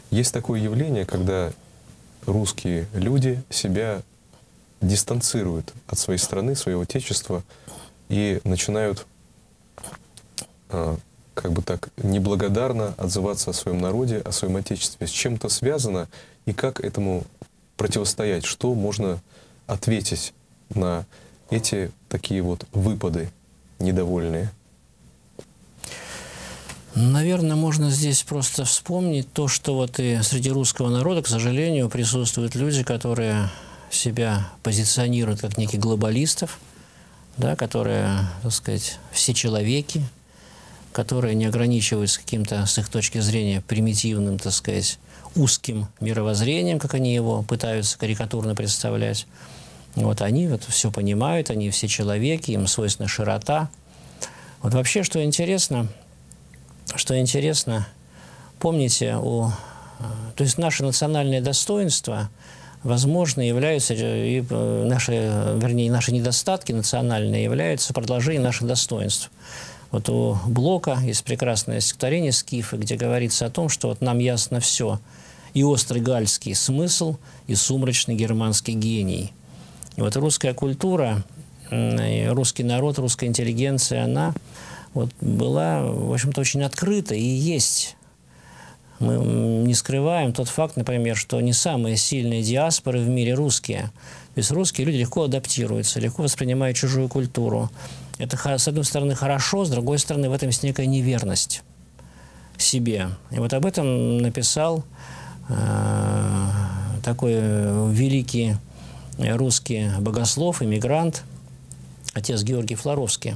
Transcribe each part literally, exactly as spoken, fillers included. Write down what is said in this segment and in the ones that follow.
Есть такое явление, когда русские люди себя дистанцируют от своей страны, своего отечества и начинают а, как бы так неблагодарно отзываться о своем народе, о своем отечестве. С чем это связано и как этому противостоять? Что можно ответить на эти такие вот выпады недовольные? Наверное, можно здесь просто вспомнить то, что вот и среди русского народа, к сожалению, присутствуют люди, которые себя позиционируют как неких глобалистов, да, которые, так сказать, все человеки, которые не ограничиваются каким-то, с их точки зрения, примитивным, так сказать, узким мировоззрением, как они его пытаются карикатурно представлять. Вот они вот все понимают, они все человеки, им свойственна широта. Вот вообще, что интересно, что интересно, помните, у, то есть наше национальное достоинство, возможно, являются, и наши, вернее, наши недостатки национальные являются продолжением наших достоинств. Вот у Блока есть прекрасное стихотворение «Скифы», где говорится о том, что вот нам ясно все, и острый гальский смысл, и сумрачный германский гений. И вот русская культура, русский народ, русская интеллигенция, она вот была, в общем-то, очень открыта и есть. Мы не скрываем тот факт, например, что не самые сильные диаспоры в мире русские. То есть русские люди легко адаптируются, легко воспринимают чужую культуру. Это, с одной стороны, хорошо, с другой стороны, в этом есть некая неверность себе. И вот об этом написал э, такой великий русский богослов, иммигрант, отец Георгий Флоровский,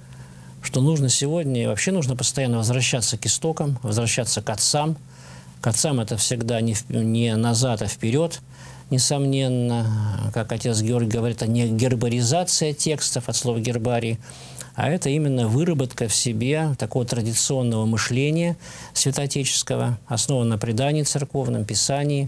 что нужно сегодня, вообще нужно постоянно возвращаться к истокам, возвращаться к отцам. К отцам это всегда не, не назад, а вперед, несомненно. Как отец Георгий говорит, это не гербаризация текстов от слова гербарий, а это именно выработка в себе такого традиционного мышления святоотеческого, основанного на предании церковном, писании.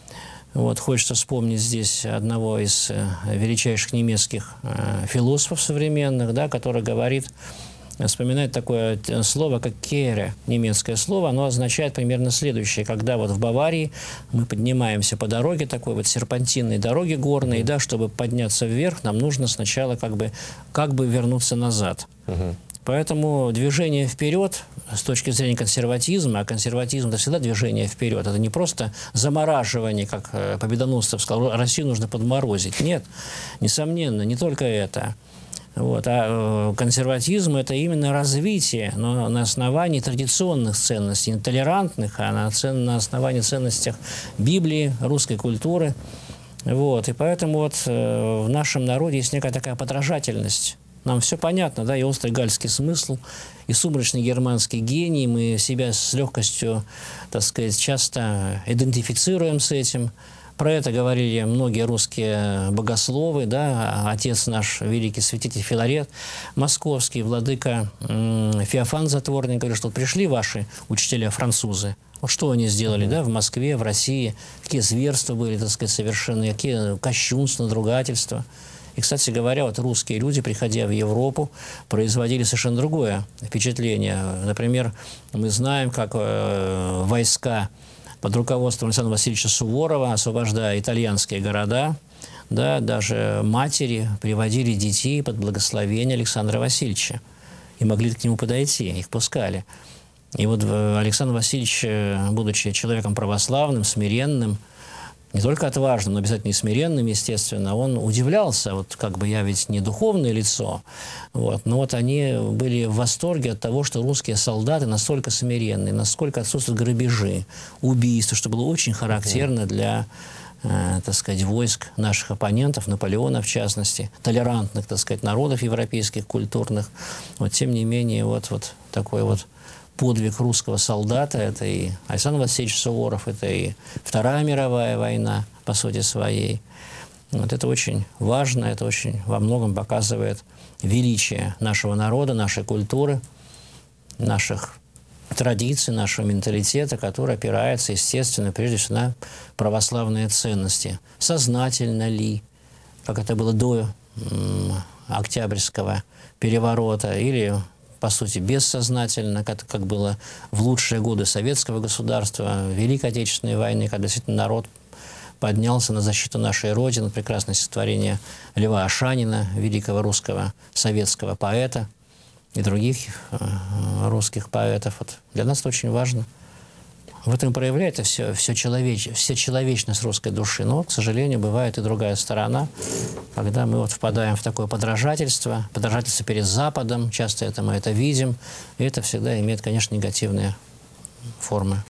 Вот, хочется вспомнить здесь одного из э, величайших немецких э, философов современных, да, который говорит, вспоминает такое слово, как «кере», немецкое слово, оно означает примерно следующее. Когда вот в Баварии мы поднимаемся по дороге, такой вот серпантинной дороге горной, да, чтобы подняться вверх, нам нужно сначала как бы, как бы вернуться назад. Uh-huh. Поэтому движение вперед с точки зрения консерватизма, а консерватизм – это всегда движение вперед, это не просто замораживание, как Победоносцев сказал, Россию нужно подморозить. Нет, несомненно, не только это. Вот. А консерватизм – это именно развитие, но на основании традиционных ценностей, не толерантных, а на, цен, на основании ценностей Библии, русской культуры. Вот. И поэтому вот в нашем народе есть некая такая подражательность. Нам все понятно, да, и острый гальский смысл, и сумрачный германский гений. Мы себя с легкостью, так сказать, часто идентифицируем с этим. Про это говорили многие русские богословы, да, отец наш, великий святитель Филарет Московский, владыка м, Феофан Затворник, говорит, что вот пришли ваши учителя французы, вот что они сделали, mm-hmm. да, в Москве, в России, какие зверства были, так сказать, совершены, какие кощунства, надругательства. И, кстати говоря, вот русские люди, приходя в Европу, производили совершенно другое впечатление. Например, мы знаем, как э, войска под руководством Александра Васильевича Суворова, освобождая итальянские города, да, даже матери приводили детей под благословение Александра Васильевича и могли к нему подойти, их пускали. И вот Александр Васильевич, будучи человеком православным, смиренным, не только отважным, но обязательно и смиренным, естественно, он удивлялся, вот как бы я ведь не духовное лицо, вот, но вот они были в восторге от того, что русские солдаты настолько смиренные, насколько отсутствуют грабежи, убийства, что было очень характерно для, э, так сказать, войск наших оппонентов, Наполеона в частности, толерантных, так сказать, народов европейских, культурных. Вот, тем не менее, вот, вот такой вот подвиг русского солдата, это и Александр Васильевич Суворов, это и Вторая мировая война, по сути своей. Вот это очень важно, это очень во многом показывает величие нашего народа, нашей культуры, наших традиций, нашего менталитета, который опирается, естественно, прежде всего на православные ценности. Сознательно ли, как это было до м, Октябрьского переворота, или по сути, бессознательно, как, как было в лучшие годы советского государства, Великой Отечественной войны, когда действительно народ поднялся на защиту нашей Родины, прекрасное стихотворение Льва Ашанина, великого русского советского поэта, и других э, русских поэтов. Вот. Для нас это очень важно. В этом проявляется все, все, человеч, все человечность русской души. Но, к сожалению, бывает и другая сторона, когда мы вот впадаем в такое подражательство, подражательство перед Западом, часто это мы это видим, и это всегда имеет, конечно, негативные формы.